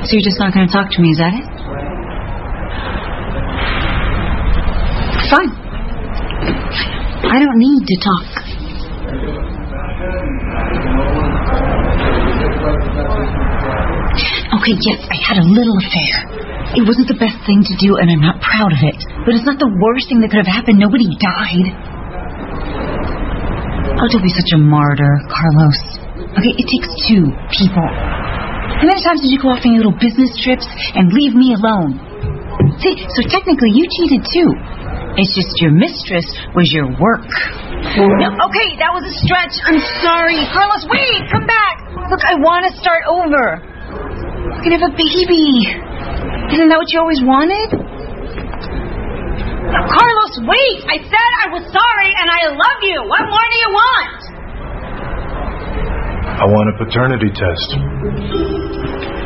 So you're just not going to talk to me, is that it? Fine. I don't need to talk. Okay, yes, I had a little affair. It wasn't the best thing to do, and I'm not proud of it. But it's not the worst thing that could have happened. Nobody died. Oh, don't be such a martyr, Carlos. Okay, it takes two people. How many times did you go off on your little business trips and leave me alone? See, so technically you cheated too. It's just your mistress was your work. No, okay, that was a stretch. I'm sorry. Carlos, wait, come back. Look, I want to start over. We're going to have a baby. Isn't that what you always wanted? Carlos, wait. I said I was sorry and I love you. What more do you want? I want a paternity test.